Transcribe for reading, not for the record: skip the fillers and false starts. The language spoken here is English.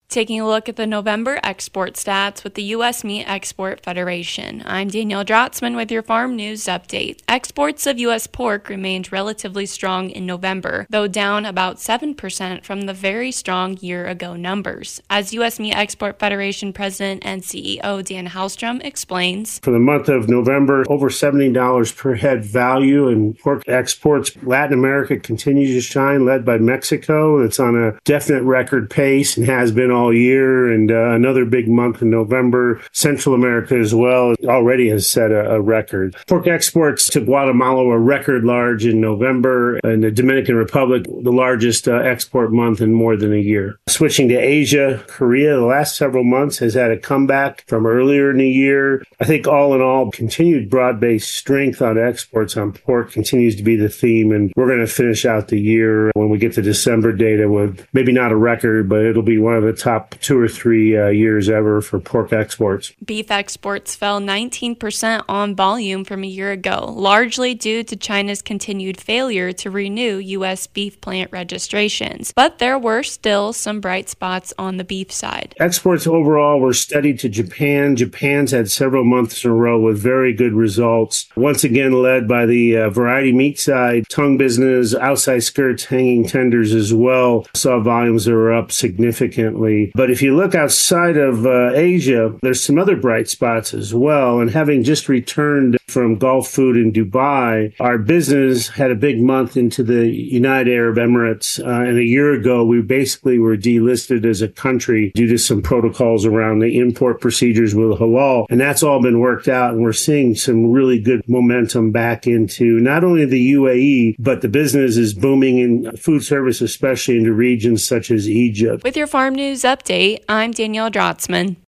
Taking a look at the November export stats with the U.S. Meat Export Federation. I'm Danielle Drotzman with your Farm News Update. Exports of U.S. pork remained relatively strong in November, though down about 7% from the very strong year-ago numbers. As U.S. Meat Export Federation President and CEO Dan Halstrom explains, for the month of November, over $70 per head value in pork exports. Latin America continues to shine, led by Mexico. It's on a definite record pace and has been all year, and another big month in November. Central America as well already has set a record. Pork exports to Guatemala were record large in November, and the Dominican Republic, the largest export month in more than a year. Switching to Asia, Korea, the last several months has had a comeback from earlier in the year. I think all in all, continued broad-based strength on exports on pork continues to be the theme, and we're going to finish out the year when we get to December data with maybe not a record, but it'll be one of the top 2 or 3 years ever for pork exports. Beef exports fell 19% on volume from a year ago, largely due to China's continued failure to renew U.S. beef plant registrations. But there were still some bright spots on the beef side. Exports overall were steady to Japan. Japan's had several months in a row with very good results. Once again led by the variety meat side, tongue business, outside skirts, hanging tenders as well. Saw volumes that were up significantly. But if you look outside of Asia, there's some other bright spots as well. And having just returned from Gulf Food in Dubai, our business had a big month into the United Arab Emirates. And a year ago, we basically were delisted as a country due to some protocols around the import procedures with halal. And that's all been worked out. And we're seeing some really good momentum back into not only the UAE, but the business is booming in food service, especially into regions such as Egypt. With your Farm News Update, I'm Danielle Drotzman.